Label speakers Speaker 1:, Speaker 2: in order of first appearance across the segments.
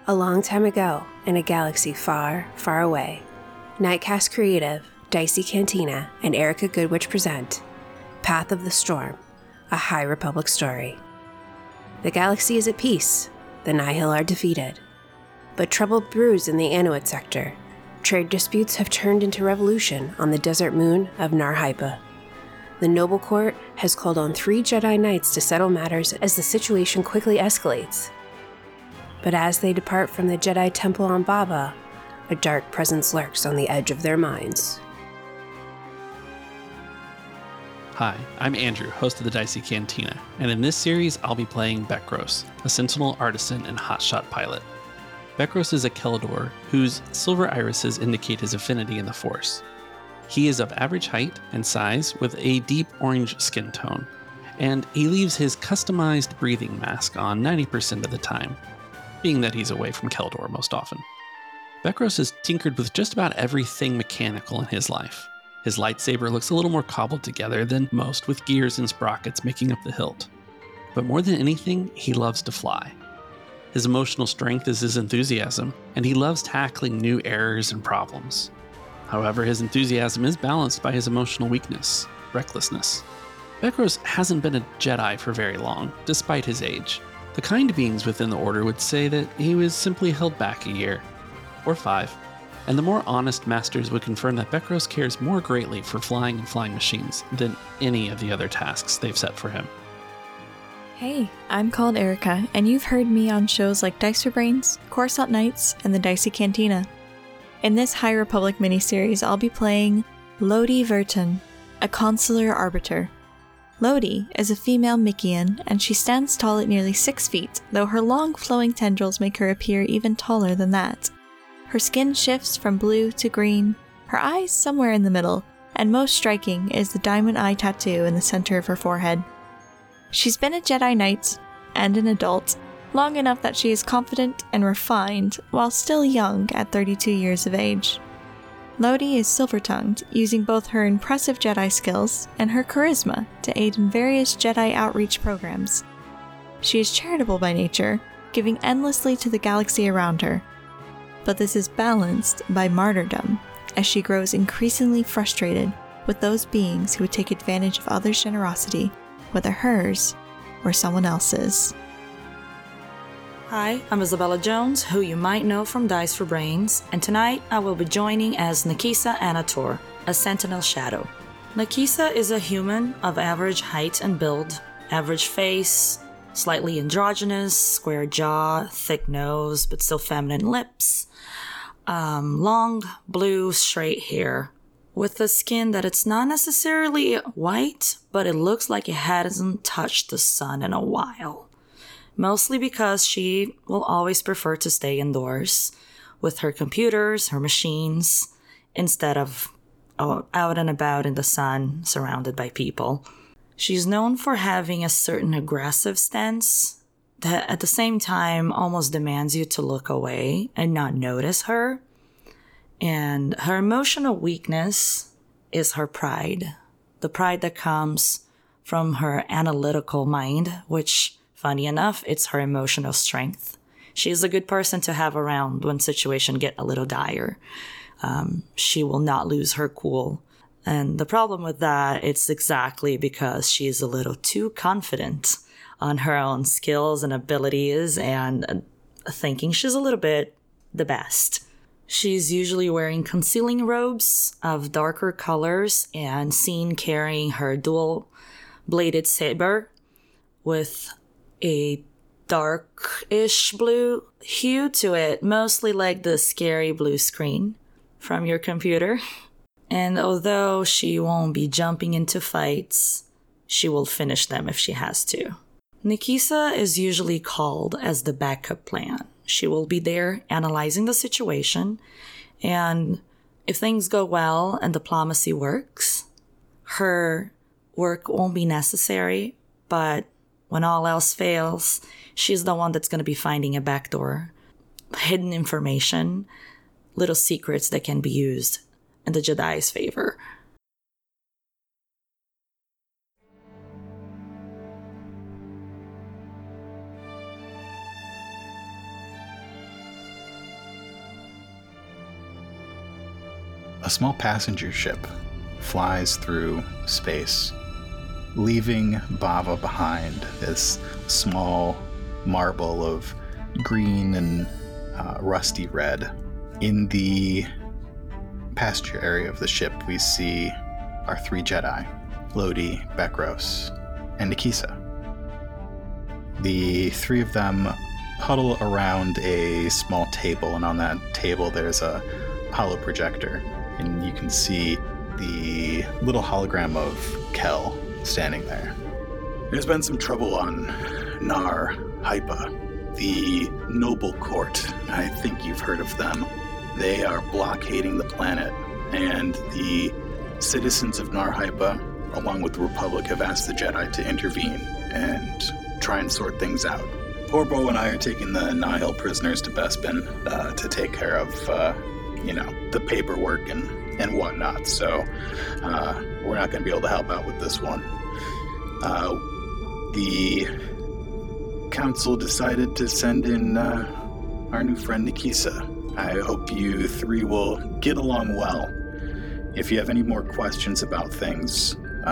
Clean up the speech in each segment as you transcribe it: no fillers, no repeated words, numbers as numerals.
Speaker 1: A long time ago, in a galaxy far, far away, Nightcast Creative, Dicey Cantina, and Erica Goodwitch present Path of the Storm, a High Republic story. The galaxy is at peace, the Nihil are defeated. But trouble brews in the Anuit sector. Trade disputes have turned into revolution on the desert moon of Nar Hypa. The Noble Court has called on 3 Jedi Knights to settle matters as the situation quickly escalates. But as they depart from the Jedi Temple on Baba, a dark presence lurks on the edge of their minds.
Speaker 2: Hi, I'm Andrew, host of the Dicey Cantina, and in this series I'll be playing Bekros, a Sentinel artisan and hotshot pilot. Bekros is a Keldor whose silver irises indicate his affinity in the Force. He is of average height and size with a deep orange skin tone, and he leaves his customized breathing mask on 90% of the time, being that he's away from Keldor most often. Bekros has tinkered with just about everything mechanical in his life. His lightsaber looks a little more cobbled together than most, with gears and sprockets making up the hilt. But more than anything, he loves to fly. His emotional strength is his enthusiasm, and he loves tackling new errors and problems. However, his enthusiasm is balanced by his emotional weakness, recklessness. Bekros hasn't been a Jedi for very long, despite his age. The kind beings within the Order would say that he was simply held back a year, or 5, and the more honest masters would confirm that Bekros cares more greatly for flying and flying machines than any of the other tasks they've set for him.
Speaker 3: Hey, I'm called Erica, and you've heard me on shows like Dice for Brains, Coruscant Nights, and the Dicey Cantina. In this High Republic miniseries, I'll be playing Lodi Verton, a consular arbiter. Lodi is a female Mikian, and she stands tall at nearly 6 feet, though her long flowing tendrils make her appear even taller than that. Her skin shifts from blue to green, her eyes somewhere in the middle, and most striking is the diamond eye tattoo in the center of her forehead. She's been a Jedi Knight, and an adult, long enough that she is confident and refined, while still young at 32 years of age. Lodi is silver-tongued, using both her impressive Jedi skills and her charisma to aid in various Jedi outreach programs. She is charitable by nature, giving endlessly to the galaxy around her. But this is balanced by martyrdom, as she grows increasingly frustrated with those beings who would take advantage of others' generosity, whether hers or someone else's.
Speaker 4: Hi, I'm Isabella Jones, who you might know from Dice for Brains, and tonight I will be joining as Nikisa Anator, a Sentinel Shadow. Nikisa is a human of average height and build, average face, slightly androgynous, square jaw, thick nose, but still feminine lips, long, blue, straight hair, with a skin that it's not necessarily white, but it looks like it hasn't touched the sun in a while. Mostly because she will always prefer to stay indoors with her computers, her machines, instead of out and about in the sun, surrounded by people. She's known for having a certain aggressive stance that at the same time almost demands you to look away and not notice her. And her emotional weakness is her pride. The pride that comes from her analytical mind, which, funny enough, it's her emotional strength. She's a good person to have around when situations get a little dire. She will not lose her cool. And the problem with that, it's exactly because she's a little too confident on her own skills and abilities and thinking she's a little bit the best. She's usually wearing concealing robes of darker colors and seen carrying her dual-bladed saber with a darkish blue hue to it, mostly like the scary blue screen from your computer. And although she won't be jumping into fights, she will finish them if she has to. Nikisa is usually called as the backup plan. She will be there analyzing the situation, and if things go well and diplomacy works, her work won't be necessary, but when all else fails, she's the one that's going to be finding a backdoor, hidden information, little secrets that can be used in the Jedi's favor.
Speaker 5: a small passenger ship flies through space, leaving Bava behind, this small marble of green and rusty red. In the passenger area of the ship, we see our 3 Jedi, Lodi, Bekros, and Nikisa. The 3 of them huddle around a small table, and on that table there's a holo projector, and you can see the little hologram of Kel standing there. There's been some trouble on Nar Hypa, the noble court. I think you've heard of them. They are blockading the planet, and the citizens of Nar Hypa, along with the Republic, have asked the Jedi to intervene and try and sort things out. Porbo and I are taking the Nihil prisoners to Bespin to take care of, the paperwork and whatnot. So we're not going to be able to help out with this one. The council decided to send in our new friend Nikisa. I hope you 3 will get along well. If you have any more questions about things,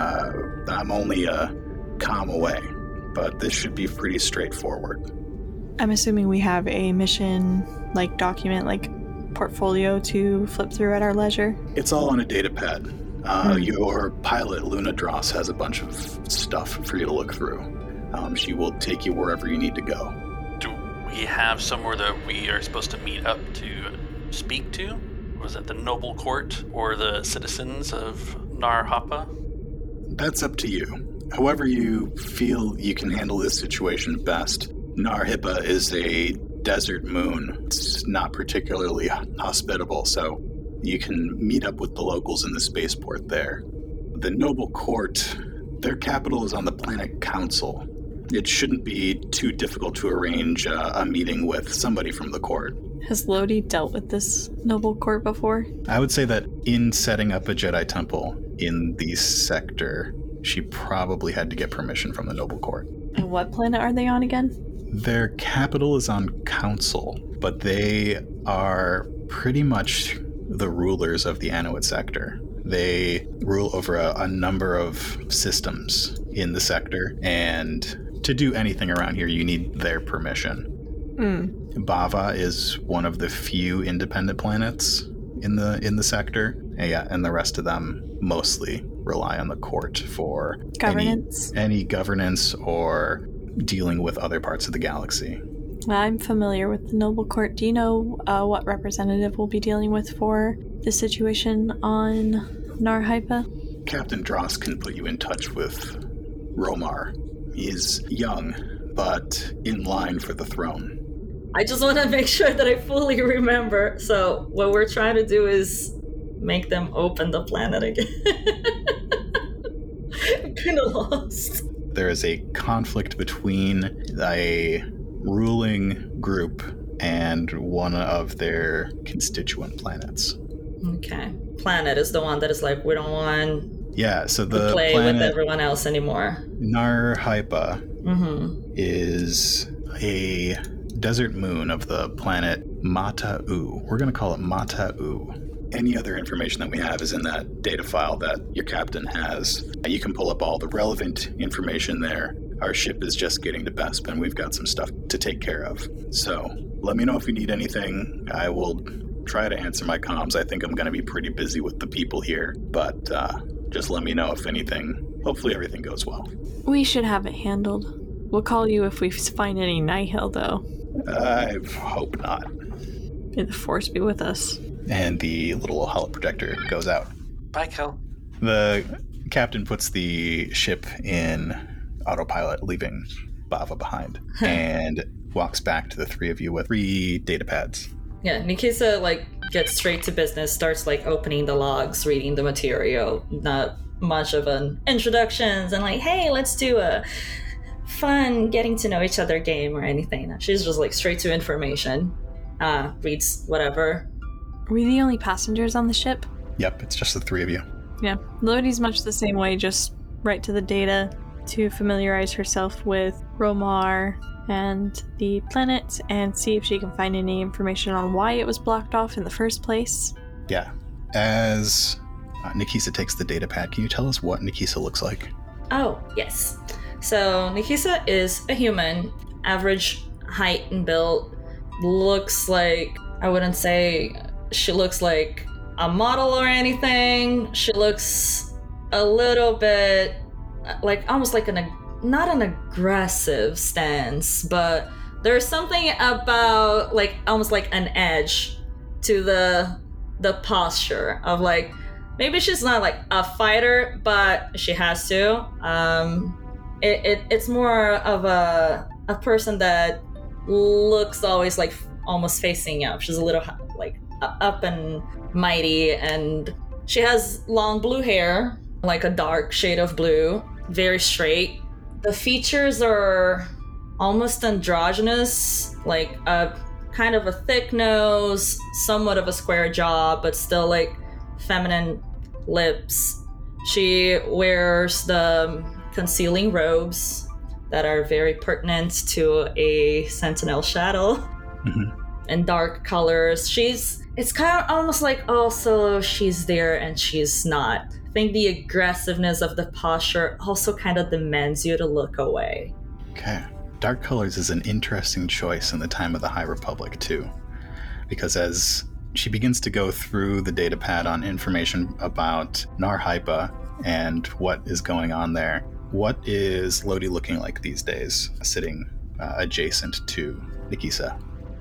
Speaker 5: I'm only a comm away, but this should be pretty straightforward.
Speaker 3: I'm assuming we have a mission, document, portfolio to flip through at our leisure?
Speaker 5: It's all on a data pad. Your pilot, Luna Dross, has a bunch of stuff for you to look through. She will take you wherever you need to go.
Speaker 2: Do we have somewhere that we are supposed to meet up to speak to? Was it the noble court or the citizens of Nar Hypa?
Speaker 5: That's up to you. However you feel you can handle this situation best. Nar Hypa is a desert moon. It's not particularly hospitable, so you can meet up with the locals in the spaceport there. The noble court, their capital is on the planet Council. It shouldn't be too difficult to arrange a meeting with somebody from the court.
Speaker 3: Has Lodi dealt with this noble court before?
Speaker 5: I would say that in setting up a Jedi temple in the sector, she probably had to get permission from the noble court.
Speaker 3: And what planet are they on again?
Speaker 5: Their capital is on Council, but they are pretty much the rulers of the Anuit sector. They rule over a number of systems in the sector, and to do anything around here, you need their permission. Bava is one of the few independent planets in the sector, and the rest of them mostly rely on the court for
Speaker 3: governance.
Speaker 5: Any governance or dealing with other parts of the galaxy.
Speaker 3: I'm familiar with the noble court. Do you know what representative we'll be dealing with for the situation on Nar Hypa?
Speaker 5: Captain Dross can put you in touch with Romar. He's young, but in line for the throne.
Speaker 4: I just want to make sure that I fully remember. So what we're trying to do is make them open the planet again. I'm kind of lost.
Speaker 5: There is a conflict between a ruling group and one of their constituent planets.
Speaker 4: Okay. Planet is the one that is like, we don't want
Speaker 5: so the
Speaker 4: to play
Speaker 5: planet,
Speaker 4: with everyone else anymore.
Speaker 5: Nar Hypa is a desert moon of the planet Mata'u. We're going to call it Mata'u. Any other information that we have is in that data file that your captain has. You can pull up all the relevant information there. Our ship is just getting to Bespin. We've got some stuff to take care of. So let me know if you need anything. I will try to answer my comms. I think I'm going to be pretty busy with the people here, but just let me know if anything. Hopefully everything goes well.
Speaker 3: We should have it handled. We'll call you if we find any Nihil, though.
Speaker 5: I hope not.
Speaker 3: May the Force be with us.
Speaker 5: And the little holo projector goes out.
Speaker 2: Bye, Kel.
Speaker 5: The captain puts the ship in autopilot, leaving Bava behind, and walks back to the 3 of you with 3 data pads.
Speaker 4: Yeah, Nikisa gets straight to business, starts opening the logs, reading the material. Not much of an introductions and hey, let's do a fun getting to know each other game or anything. She's just straight to information. Reads whatever.
Speaker 3: Are we the only passengers on the ship?
Speaker 5: Yep, it's just the 3 of you.
Speaker 3: Yeah, Lodi's much the same way, just right to the data to familiarize herself with Romar and the planet and see if she can find any information on why it was blocked off in the first place.
Speaker 5: Yeah. As Nikisa takes the data pad, can you tell us what Nikisa looks like?
Speaker 4: Oh, yes. So Nikisa is a human, average height and build. Looks like, I wouldn't say she looks like a model or anything. She looks a little bit like almost like not an aggressive stance, but there's something about like almost like an edge to the posture of like, maybe she's not like a fighter, but she has to. It's more of a person that looks always like almost facing up. She's a little like up and mighty, and she has long blue hair, like a dark shade of blue, very straight. The features are almost androgynous, like a kind of a thick nose, somewhat of a square jaw, but still like feminine lips. She wears the concealing robes that are very pertinent to a sentinel shadow.
Speaker 5: Mm-hmm.
Speaker 4: And dark colors. It's kind of almost like also she's there and she's not. I think the aggressiveness of the posture also kind of demands you to look away.
Speaker 5: Okay. Dark colors is an interesting choice in the time of the High Republic too, because as she begins to go through the data pad on information about Nar Hypa and what is going on there, what is Lodi looking like these days, sitting adjacent to Nikisa?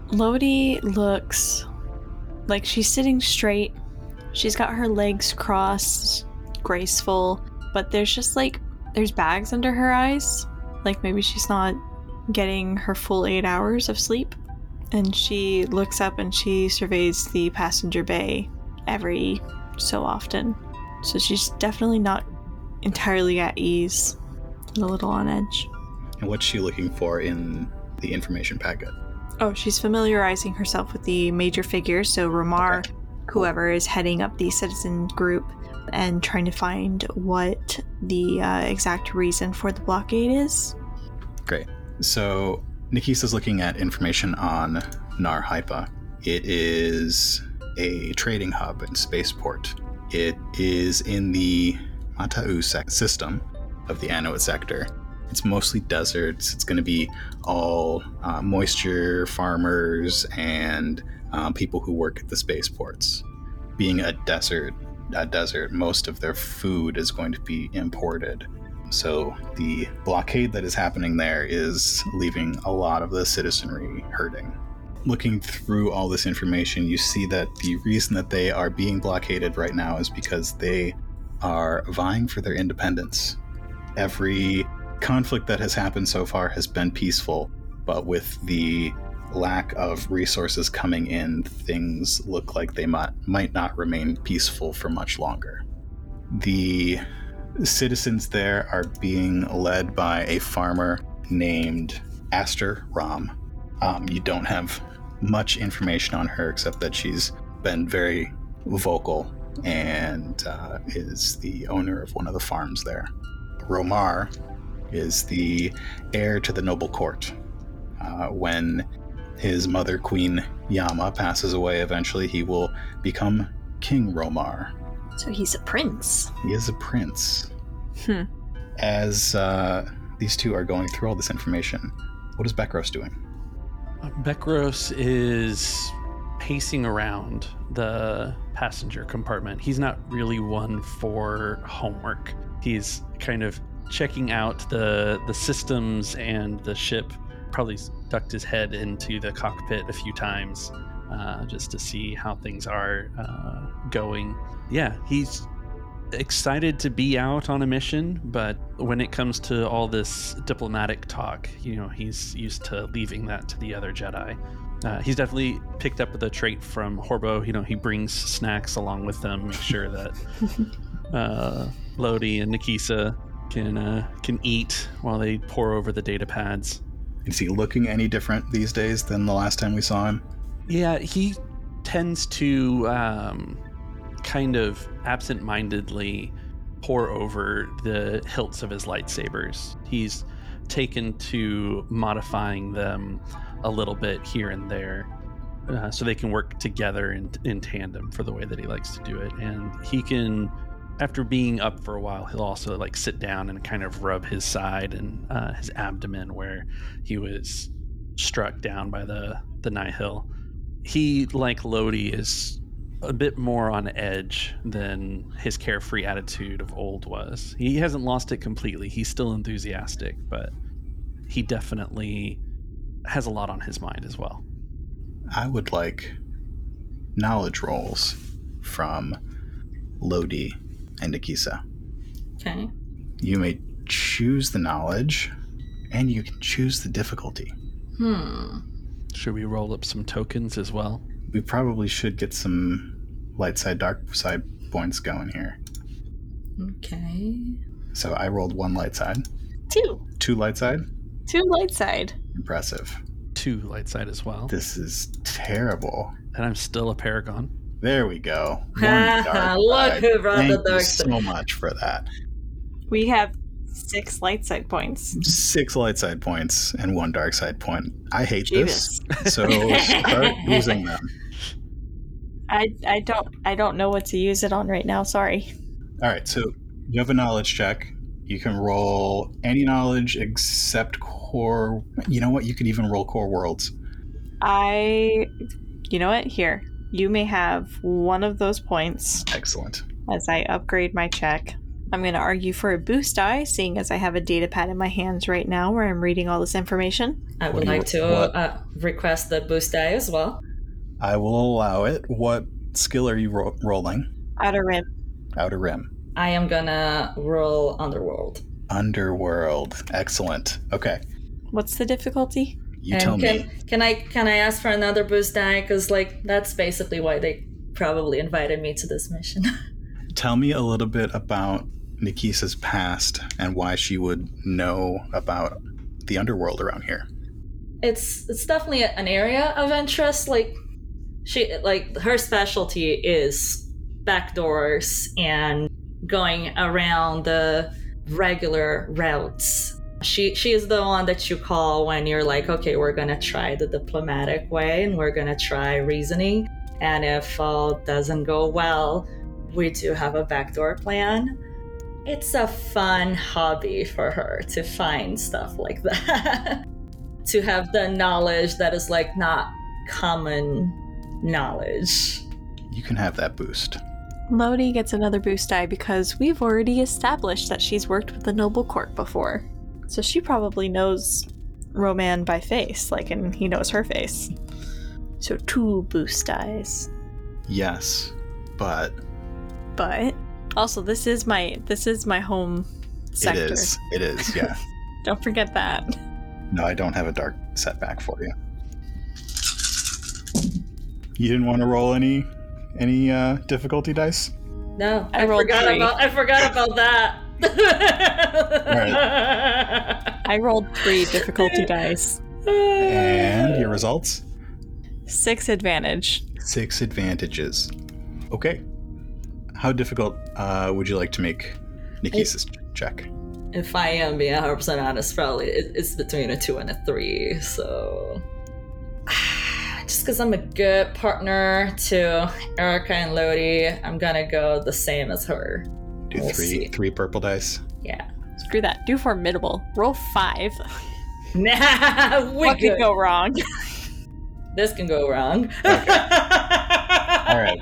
Speaker 3: Lodi looks like she's sitting straight. She's got her legs crossed, graceful, but there's bags under her eyes. Like maybe she's not getting her full 8 hours of sleep. And she looks up and she surveys the passenger bay every so often. So she's definitely not entirely at ease and a little on edge.
Speaker 5: And what's she looking for in the information packet?
Speaker 3: Oh, she's familiarizing herself with the major figures, so Romar,
Speaker 5: Okay.
Speaker 3: whoever is heading up the citizen group, and trying to find what the exact reason for the blockade is.
Speaker 5: Great. So Nikisa's looking at information on Nar Hypa. It is a trading hub and spaceport. It is in the Mata'u system of the Anuit sector. It's mostly deserts. It's going to be all moisture farmers and people who work at the spaceports. Being a desert, most of their food is going to be imported. So the blockade that is happening there is leaving a lot of the citizenry hurting. Looking through all this information, you see that the reason that they are being blockaded right now is because they are vying for their independence. Every conflict that has happened so far has been peaceful, but with the lack of resources coming in, things look like they might not remain peaceful for much longer. The citizens there are being led by a farmer named Aster Ram. You don't have much information on her except that she's been very vocal and is the owner of one of the farms there. Romar is the heir to the noble court. When his mother, Queen Yama, passes away eventually, he will become King Romar.
Speaker 3: So he's a prince.
Speaker 5: He is a prince. As these two are going through all this information, what is Bekros doing?
Speaker 2: Bekros is pacing around the passenger compartment. He's not really one for homework. He's kind of checking out the systems and the ship. Probably ducked his head into the cockpit a few times just to see how things are going. Yeah, he's excited to be out on a mission, but when it comes to all this diplomatic talk, he's used to leaving that to the other Jedi. He's definitely picked up the trait from Horbo. He brings snacks along with them, make sure that Lodi and Nikisa can eat while they pore over the data pads.
Speaker 5: Is he looking any different these days than the last time we saw him?
Speaker 2: Yeah, he tends to kind of absent-mindedly pore over the hilts of his lightsabers. He's taken to modifying them a little bit here and there. so they can work together in tandem for the way that he likes to do it. And he can, after being up for a while, he'll also like sit down and kind of rub his side and his abdomen where he was struck down by the Nihil. He, like Lodi, is a bit more on edge than his carefree attitude of old was. He hasn't lost it completely. He's still enthusiastic, but he definitely has a lot on his mind as well.
Speaker 5: I would like knowledge rolls from Lodi and Nikisa.
Speaker 4: Okay.
Speaker 5: You may choose the knowledge, and you can choose the difficulty.
Speaker 2: Should we roll up some tokens as well?
Speaker 5: We probably should get some light side, dark side points going here.
Speaker 4: Okay.
Speaker 5: So I rolled 1 light side.
Speaker 3: 2.
Speaker 5: 2 light side?
Speaker 3: 2 light side.
Speaker 5: Impressive.
Speaker 2: 2 light side as well.
Speaker 5: This is terrible.
Speaker 2: And I'm still a paragon.
Speaker 5: There we go. 1 dark
Speaker 4: Look
Speaker 5: side.
Speaker 4: who brought
Speaker 5: Thank
Speaker 4: the dark
Speaker 5: you
Speaker 4: side.
Speaker 5: so much for that.
Speaker 3: We have 6 light side points.
Speaker 5: 6 light side points and 1 dark side point. I hate
Speaker 3: Jeebus.
Speaker 5: this. So start using them.
Speaker 3: I don't know what to use it on right now, sorry.
Speaker 5: All right, so you have a knowledge check. You can roll any knowledge except core. You know what? You could even roll core worlds.
Speaker 3: You know what? Here. You may have one of those points
Speaker 5: Excellent.
Speaker 3: as I upgrade my check. I'm going to argue for a boost die, seeing as I have a data pad in my hands right now where I'm reading all this information.
Speaker 4: I
Speaker 5: What
Speaker 4: would
Speaker 5: do you-
Speaker 4: like to request the boost die as well.
Speaker 5: I will allow it. What skill are you rolling?
Speaker 3: Outer Rim.
Speaker 5: Outer Rim.
Speaker 4: I am gonna roll Underworld.
Speaker 5: Underworld. Excellent. Okay.
Speaker 3: What's the difficulty?
Speaker 5: You tell me.
Speaker 4: Can I ask for another boost die? Because that's basically why they probably invited me to this mission.
Speaker 5: Tell me a little bit about Nikisa's past and why she would know about the underworld around here.
Speaker 4: It's definitely an area of interest. Her specialty is backdoors and going around the regular routes. She is the one that you call when you're like, okay, we're gonna try the diplomatic way and we're gonna try reasoning. And if all doesn't go well, we do have a backdoor plan. It's a fun hobby for her to find stuff like that. To have the knowledge that is like not common knowledge.
Speaker 5: You can have that boost.
Speaker 3: Lodi gets another boost die because we've already established that she's worked with the noble court before. So she probably knows Roman by face, and he knows her face. So 2 boost dies.
Speaker 5: Yes, but
Speaker 3: But also this is my home sector.
Speaker 5: it is, yeah.
Speaker 3: Don't forget that.
Speaker 5: No, I don't have a dark setback for you. You didn't want to roll any difficulty dice?
Speaker 4: No,
Speaker 3: I rolled 3.
Speaker 4: I forgot about that.
Speaker 3: I rolled 3 difficulty dice.
Speaker 5: And your results?
Speaker 3: 6 advantage.
Speaker 5: 6 advantages. Okay. How difficult would you like to make Nikisa's check?
Speaker 4: If I am being 100% honest, probably it's between a 2 and a 3. So, just because I'm a good partner to Erica and Lodi, I'm gonna go the same as her.
Speaker 5: Do
Speaker 4: We'll see.
Speaker 5: three purple dice.
Speaker 4: Yeah.
Speaker 3: Screw that. Do formidable. Roll 5.
Speaker 4: Nah,
Speaker 3: What could go wrong?
Speaker 4: This can go wrong.
Speaker 5: All right.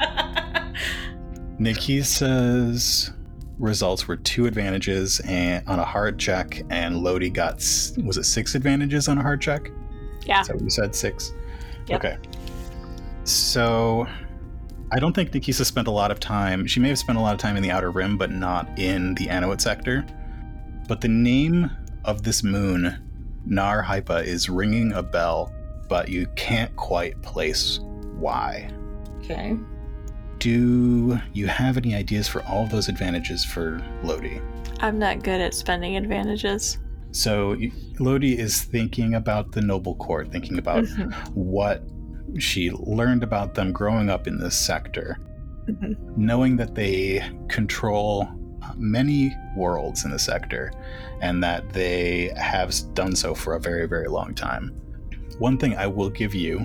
Speaker 5: Nikisa's results were 2 advantages and on a hard check, and Lodi got, was it 6 advantages on a hard check?
Speaker 3: Yeah.
Speaker 5: Is that what you said? 6?
Speaker 3: Yep.
Speaker 5: Okay. So I don't think Nikisa spent a lot of time. She may have spent a lot of time in the Outer Rim, but not in the Anuit sector. But the name of this moon, Nar Hypa, is ringing a bell, but you can't quite place why.
Speaker 4: Okay.
Speaker 5: Do you have any ideas for all of those advantages for Lodi?
Speaker 3: I'm not good at spending advantages.
Speaker 5: So Lodi is thinking about the noble court, thinking about what she learned about them growing up in this sector, knowing that they control many worlds in the sector and that they have done so for a very, very long time. One thing I will give you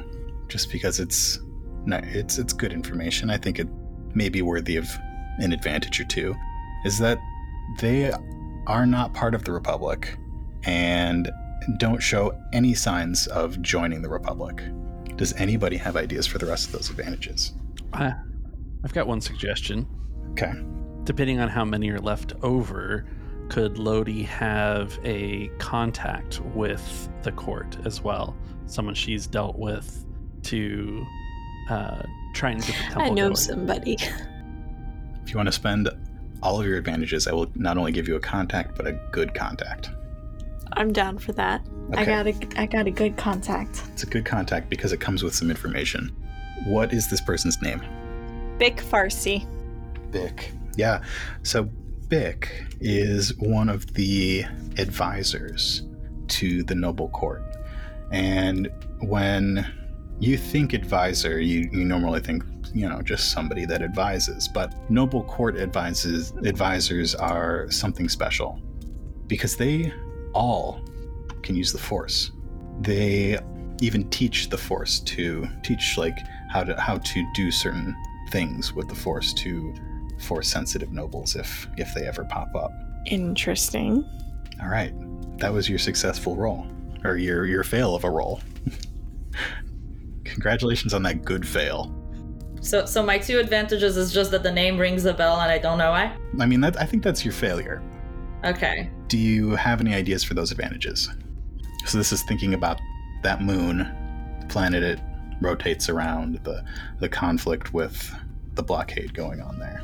Speaker 5: just because it's good information. I think it may be worthy of an advantage or two, is that they are not part of the Republic and don't show any signs of joining the Republic. Does anybody have ideas for the rest of those advantages?
Speaker 2: I've got one suggestion.
Speaker 5: Okay.
Speaker 2: Depending on how many are left over, could Lodi have a contact with the court as well? Someone she's dealt with to try and get the temple
Speaker 3: I know
Speaker 2: going.
Speaker 3: somebody.
Speaker 5: If you want to spend all of your advantages, I will not only give you a contact, but a good contact.
Speaker 3: I'm down for that.
Speaker 5: Okay.
Speaker 3: I got a good contact.
Speaker 5: It's a good contact because it comes with some information. What is this person's name?
Speaker 3: Bick Farsi.
Speaker 5: Bick. Yeah. So Bick is one of the advisors to the noble court. And when you think advisor, you normally think, just somebody that advises. But noble court advisors are something special because they all can use the Force. They even teach the Force to teach how to do certain things with the Force to Force sensitive nobles if they ever pop up.
Speaker 3: Interesting.
Speaker 5: All right, that was your successful roll, or your fail of a roll. Congratulations on that good fail.
Speaker 4: So my 2 advantages is just that the name rings a bell and I don't know why?
Speaker 5: I mean, I think that's your failure.
Speaker 4: Okay.
Speaker 5: Do you have any ideas for those advantages? So this is thinking about that moon, the planet it rotates around, the conflict with the blockade going on there.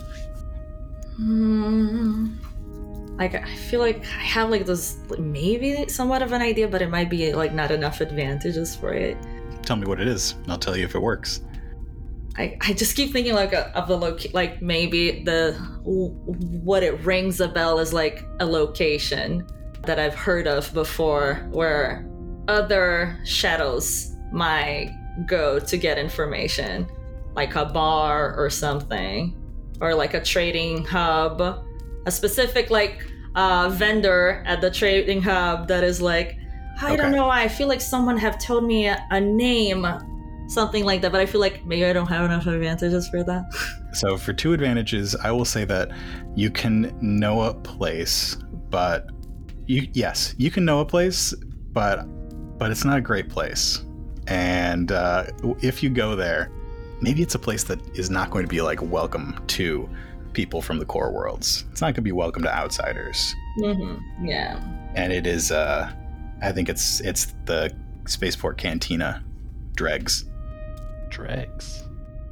Speaker 4: I feel like I have this maybe somewhat of an idea, but it might be not enough advantages for it.
Speaker 5: Tell me what it is, and I'll tell you if it works.
Speaker 4: I just keep thinking of the maybe what it rings a bell is a location that I've heard of before where other shadows might go to get information, like a bar or something, or a trading hub, a specific vendor at the trading hub that is I don't know why, I feel like someone have told me a name, something like that, but I feel like maybe I don't have enough advantages for that.
Speaker 5: So for 2 advantages, I will say that you can know a place, but you can know a place, but it's not a great place. And if you go there, maybe it's a place that is not going to be welcome to people from the core worlds. It's not going to be welcome to outsiders.
Speaker 4: Mm-hmm. Yeah.
Speaker 5: And it is, I think it's the Spaceport Cantina, Dregs.
Speaker 2: Dregs.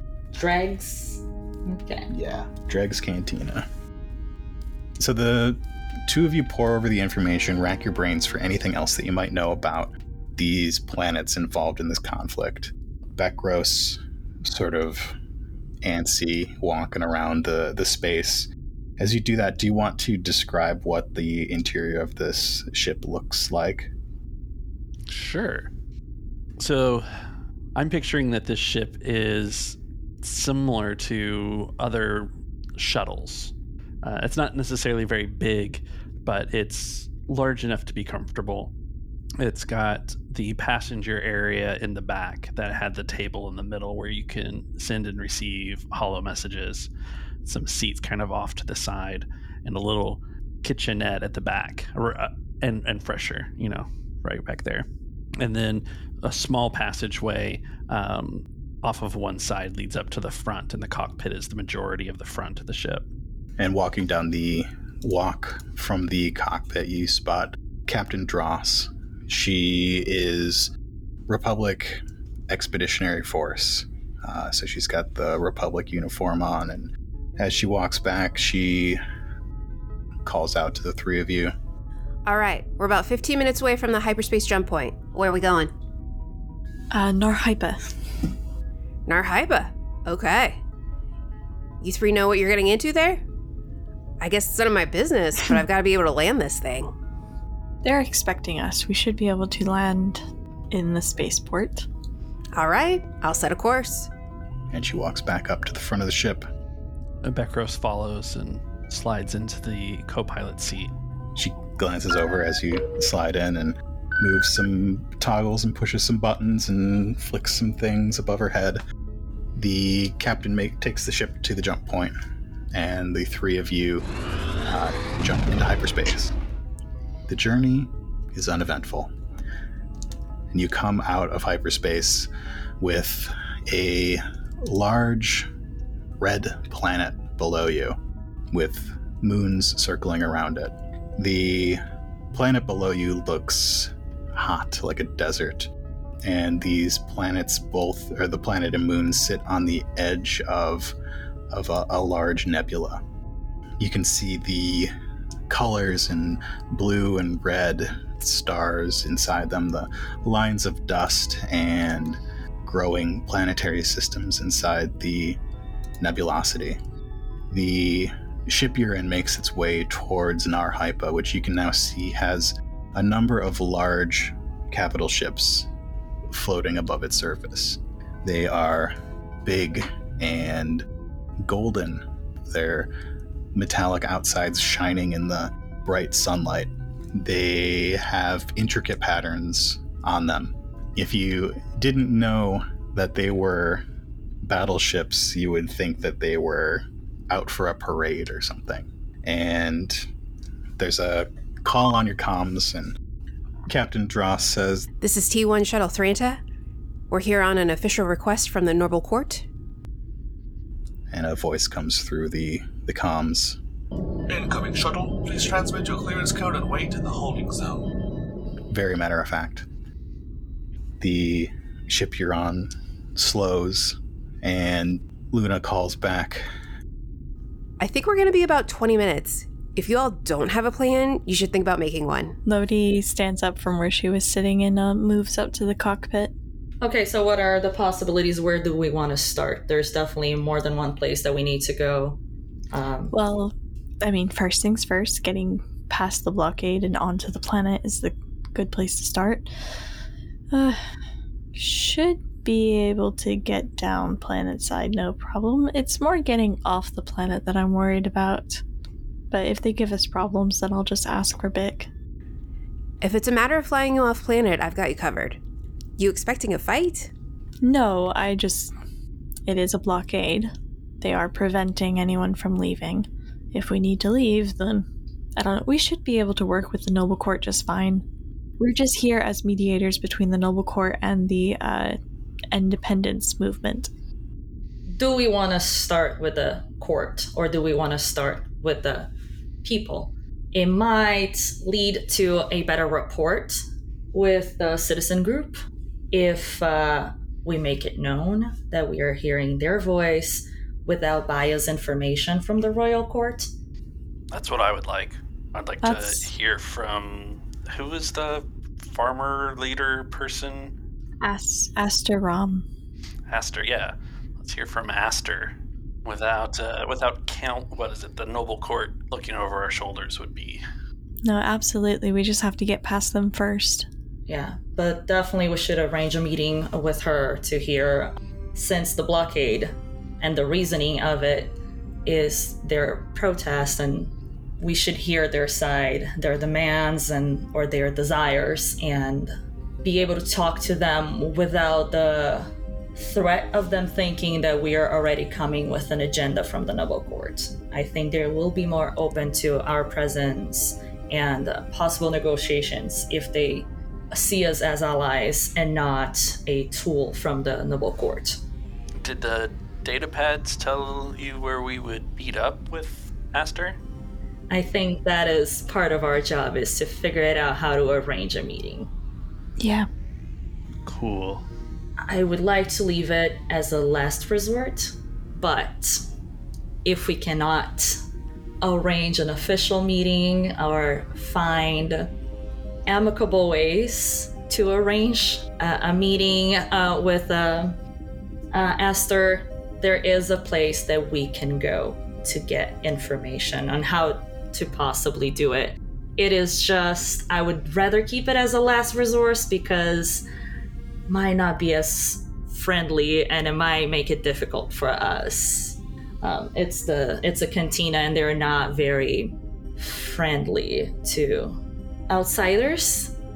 Speaker 4: Okay.
Speaker 5: Yeah, Dregs Cantina. So the 2 of you pour over the information, rack your brains for anything else that you might know about these planets involved in this conflict. Bekros, sort of antsy, walking around the space. As you do that, do you want to describe what the interior of this ship looks like?
Speaker 2: Sure. So I'm picturing that this ship is similar to other shuttles. It's not necessarily very big, but it's large enough to be comfortable. It's got the passenger area in the back that had the table in the middle where you can send and receive holo messages, some seats kind of off to the side, and a little kitchenette at the back, and fresher, right back there. And then a small passageway off of one side leads up to the front, and the cockpit is the majority of the front of the ship.
Speaker 5: And walking down the walk from the cockpit, you spot Captain Dross. She is Republic Expeditionary Force. So she's got the Republic uniform on, and as she walks back, she calls out to the 3 of you.
Speaker 1: All right, we're about 15 minutes away from the hyperspace jump point. Where are we going?
Speaker 3: Narhypa.
Speaker 1: Narhypa. Okay. You 3 know what you're getting into there? I guess it's none of my business, but I've got to be able to land this thing.
Speaker 3: They're expecting us. We should be able to land in the spaceport.
Speaker 1: All right, I'll set a course.
Speaker 5: And she walks back up to the front of the ship.
Speaker 2: Bekros follows and slides into the co-pilot seat.
Speaker 5: She glances over as you slide in and moves some toggles and pushes some buttons and flicks some things above her head. The captain takes the ship to the jump point, and the three of you jump into hyperspace. The journey is uneventful, and you come out of hyperspace with a large red planet below you with moons circling around it. The planet below you looks hot, like a desert, and these planets the planet and moon sit on the edge of a large nebula. You can see the colors in blue and red stars inside them, the lines of dust and growing planetary systems inside the nebulosity. The ship you're in makes its way towards Nar Hypa, which you can now see has a number of large capital ships floating above its surface. They are big and golden, their metallic outsides shining in the bright sunlight. They have intricate patterns on them. If you didn't know that they were battleships, you would think that they were out for a parade or something. And there's a call on your comms, and Captain Dross says,
Speaker 1: "This is T1 Shuttle Thranta. We're here on an official request from the Noble Court."
Speaker 5: And a voice comes through the comms.
Speaker 6: "Incoming shuttle, please transmit your clearance code and wait in the holding zone."
Speaker 5: Very matter of fact. The ship you're on slows, and Luna calls back.
Speaker 1: "I think we're going to be about 20 minutes. If you all don't have a plan, you should think about making one."
Speaker 3: Lodi stands up from where she was sitting and moves up to the cockpit.
Speaker 4: Okay, so what are the possibilities? Where do we want to start? There's definitely more than one place that we need to go.
Speaker 3: Well, I mean, first things first, getting past the blockade and onto the planet is the good place to start. Should be able to get down planet side, no problem. It's more getting off the planet that I'm worried about. But if they give us problems, then I'll just ask for Bic.
Speaker 1: If it's a matter of flying you off planet, I've got you covered. You expecting a fight?
Speaker 3: No, it is a blockade. They are preventing anyone from leaving. If we need to leave, then I don't know. We should be able to work with the Noble Court just fine. We're just here as mediators between the Noble Court and the independence movement.
Speaker 4: Do we want to start with the court, or do we want to start with the people? It might lead to a better rapport with the citizen group if we make it known that we are hearing their voice without biased information from the royal court.
Speaker 2: That's what I would like. I'd like to hear from, who is the farmer leader person?
Speaker 3: Aster Ram.
Speaker 2: Aster, yeah. Let's hear from Aster. Without the Noble Court looking over our shoulders would be.
Speaker 3: No, absolutely. We just have to get past them first.
Speaker 4: Yeah, but definitely we should arrange a meeting with her to hear, since the blockade and the reasoning of it is their protest, and we should hear their side, their demands or their desires, and be able to talk to them without the threat of them thinking that we are already coming with an agenda from the Noble Court. I think they will be more open to our presence and possible negotiations if they see us as allies and not a tool from the Noble Court.
Speaker 2: Did the data pads tell you where we would meet up with Aster?
Speaker 4: I think that is part of our job, is to figure it out how to arrange a meeting.
Speaker 3: Yeah.
Speaker 2: Cool.
Speaker 4: I would like to leave it as a last resort, but if we cannot arrange an official meeting or find amicable ways to arrange a meeting with Aster, there is a place that we can go to get information on how to possibly do it. It is just, I would rather keep it as a last resource because it might not be as friendly and it might make it difficult for us. It's a cantina and they're not very friendly to outsiders,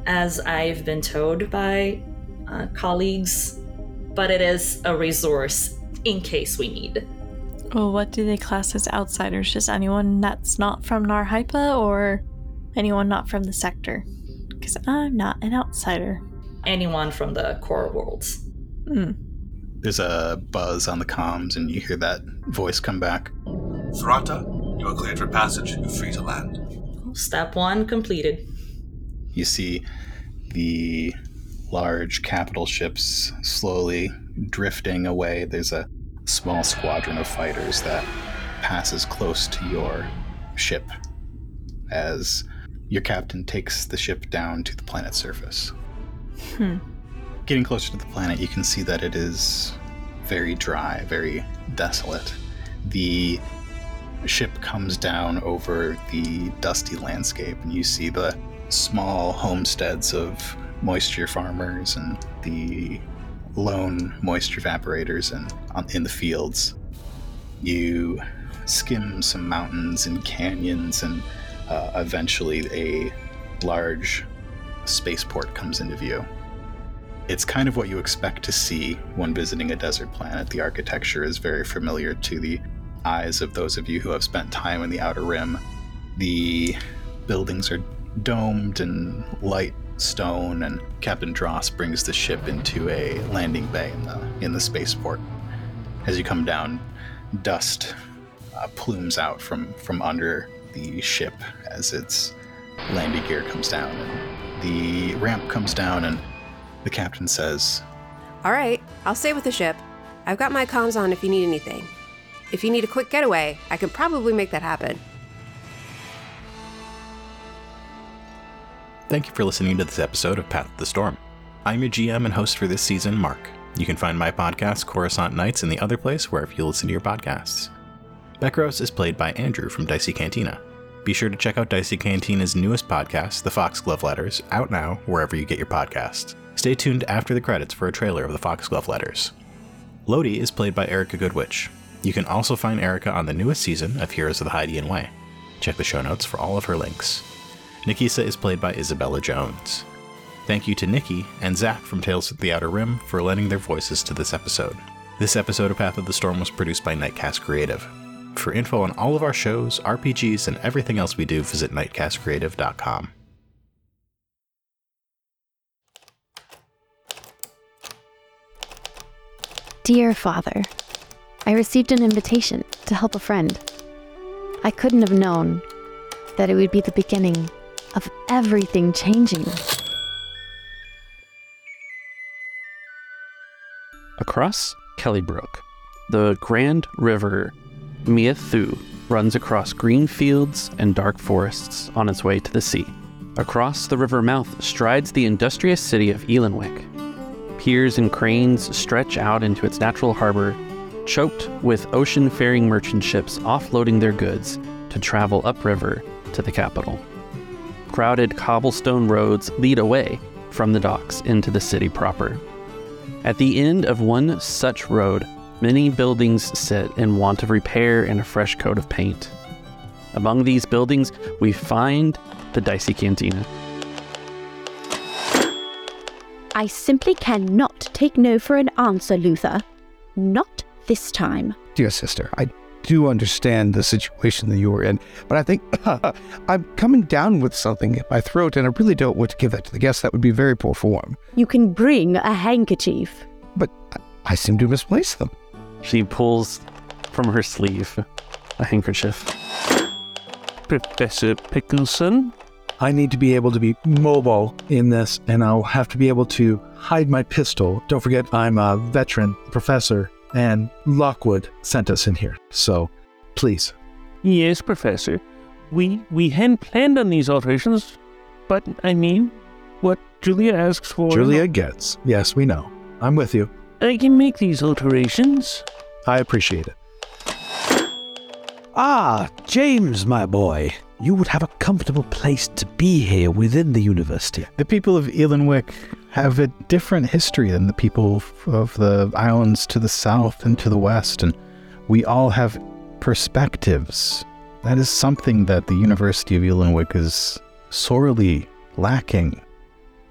Speaker 4: as I've been told by colleagues, but it is a resource in case we need.
Speaker 3: Well, what do they class as outsiders? Just anyone that's not from Narhypa or anyone not from the sector? Because I'm not an outsider.
Speaker 4: Anyone from the core worlds.
Speaker 5: There's a buzz on the comms, and you hear that voice come back.
Speaker 6: Thrata, you are cleared for passage. You're free to land.
Speaker 4: Step 1 completed.
Speaker 5: You see the large capital ships slowly drifting away. There's a small squadron of fighters that passes close to your ship as your captain takes the ship down to the planet's surface. Getting closer to the planet, you can see that it is very dry, very desolate. The ship comes down over the dusty landscape, and you see the small homesteads of moisture farmers and the lone moisture evaporators in the fields. You skim some mountains and canyons, and eventually a large spaceport comes into view. It's kind of what you expect to see when visiting a desert planet. The architecture is very familiar to the eyes of those of you who have spent time in the Outer Rim. The buildings are domed and light stone, and Captain Dross brings the ship into a landing bay in the spaceport. As you come down, dust plumes out from under the ship as its landing gear comes down. And the ramp comes down, and the captain says,
Speaker 1: All right, I'll stay with the ship. I've got my comms on if you need anything. If you need a quick getaway, I can probably make that happen.
Speaker 7: Thank you for listening to this episode of Path of the Storm. I'm your GM and host for this season, Mark. You can find my podcast, Coruscant Nights, in the other place wherever you listen to your podcasts. Bekros is played by Andrew from Dicey Cantina. Be sure to check out Dicey Cantina's newest podcast, The Foxglove Letters, out now wherever you get your podcasts. Stay tuned after the credits for a trailer of The Foxglove Letters. Lodi is played by Erica Goodwitch. You can also find Erica on the newest season of Heroes of the Hydean Way. Check the show notes for all of her links. Nikisa is played by Isabella Jones. Thank you to Nikki and Zach from Tales of the Outer Rim for lending their voices to this episode. This episode of Path of the Storm was produced by Nightcast Creative. For info on all of our shows, RPGs, and everything else we do, visit nightcastcreative.com.
Speaker 8: Dear Father, I received an invitation to help a friend. I couldn't have known that it would be the beginning of everything changing.
Speaker 2: Across Kellybrook, the Grand River Miathu runs across green fields and dark forests on its way to the sea. Across the river mouth strides the industrious city of Elenwick. Piers and cranes stretch out into its natural harbor, choked with ocean-faring merchant ships offloading their goods to travel upriver to the capital. Crowded cobblestone roads lead away from the docks into the city proper. At the end of one such road, many buildings sit in want of repair and a fresh coat of paint. Among these buildings, we find the Dicey Cantina.
Speaker 8: I simply cannot take no for an answer, Luther. Not this time.
Speaker 9: Dear sister, I do understand the situation that you were in, but I think I'm coming down with something in my throat, and I really don't want to give that to the guests. That would be very poor form.
Speaker 8: You can bring a handkerchief.
Speaker 9: But I seem to misplace them.
Speaker 2: She pulls from her sleeve a handkerchief.
Speaker 10: Professor Pickleson? I need to be able to be mobile in this, and I'll have to be able to hide my pistol. Don't forget, I'm a veteran professor, and Lockwood sent us in here. So, please.
Speaker 11: Yes, Professor. We hadn't planned on these alterations, but, I mean, what Julia asks for...
Speaker 9: Julia gets. Yes, we know. I'm with you.
Speaker 11: I can make these alterations.
Speaker 9: I appreciate it.
Speaker 10: Ah, James, my boy. You would have a comfortable place to be here within the university.
Speaker 5: The people of Elenwick have a different history than the people of the islands to the south and to the west, and we all have perspectives. That is something that the University of Elenwick is sorely lacking.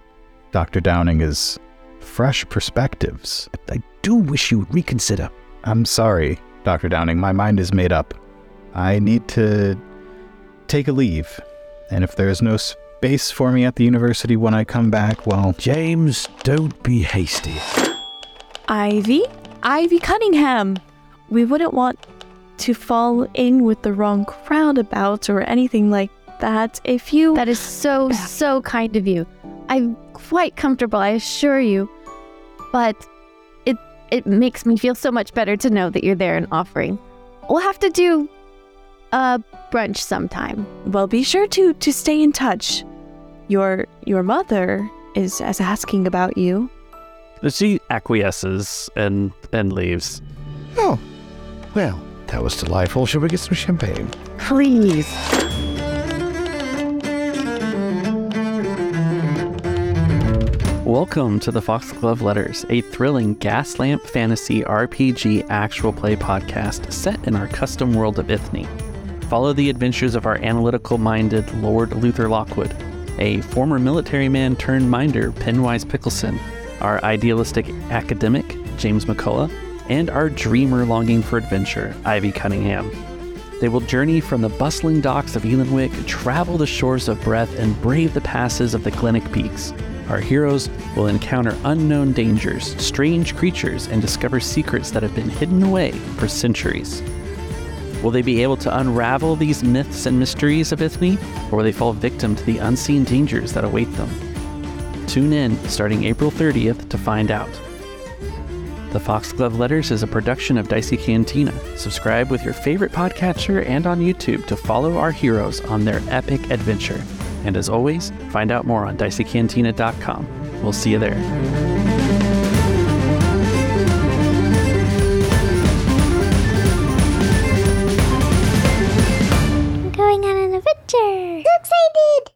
Speaker 5: Dr. Downing is fresh perspectives.
Speaker 10: I do wish you would reconsider.
Speaker 5: I'm sorry, Dr. Downing. My mind is made up. I need to take a leave. And if there's no space for me at the university when I come back, well...
Speaker 10: James, don't be hasty.
Speaker 3: Ivy Cunningham. We wouldn't want to fall in with the wrong crowd about or anything like that. If you...
Speaker 8: That is so kind of you. I'm quite comfortable, I assure you. But it makes me feel so much better to know that you're there and offering. We'll have to do a brunch sometime.
Speaker 3: Well, be sure to stay in touch. Your mother is asking about you.
Speaker 2: She acquiesces and leaves.
Speaker 9: Oh, well, that was delightful. Shall we get some champagne?
Speaker 8: Please.
Speaker 2: Welcome to the Foxglove Letters, a thrilling Gaslamp fantasy RPG actual play podcast set in our custom world of Ithne. Follow the adventures of our analytical-minded Lord Luther Lockwood, a former military man turned minder, Penwise Pickleson, our idealistic academic, James McCullough, and our dreamer longing for adventure, Ivy Cunningham. They will journey from the bustling docks of Elenwick, travel the shores of Breath, and brave the passes of the Glennick Peaks. Our heroes will encounter unknown dangers, strange creatures, and discover secrets that have been hidden away for centuries. Will they be able to unravel these myths and mysteries of Ithne, or will they fall victim to the unseen dangers that await them? Tune in starting April 30th to find out. The Foxglove Letters is a production of Dicey Cantina. Subscribe with your favorite podcatcher and on YouTube to follow our heroes on their epic adventure. And as always, find out more on diceycantina.com. We'll see you there.
Speaker 12: I'm going on an adventure. So excited!